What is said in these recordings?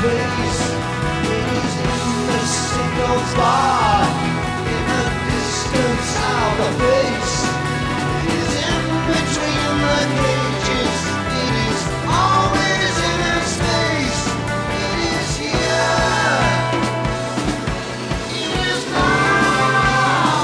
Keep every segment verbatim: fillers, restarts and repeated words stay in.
place. It is in the signals bar, in the distance out of face. It is in between the cages. It is always in a space. It is here. It is now.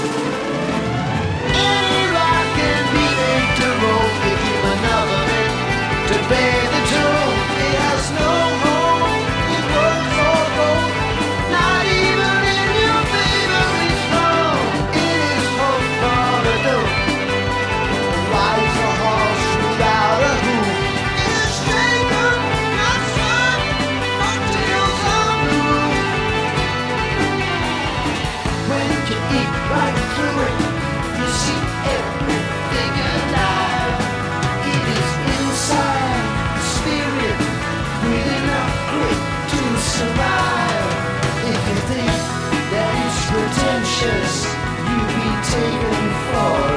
Any rock can be made to roll. They give another man to bear the toll. It has no home in rose or gold, not even in your favorite song. It is hope for the dope. Rides a horse without a hoof. It is shaken, not sun, cocktails on blue. When you eat right through it, you see everything alive. It is inside the spirit, with enough grit to survive. If you think that it's pretentious, you'll be taken for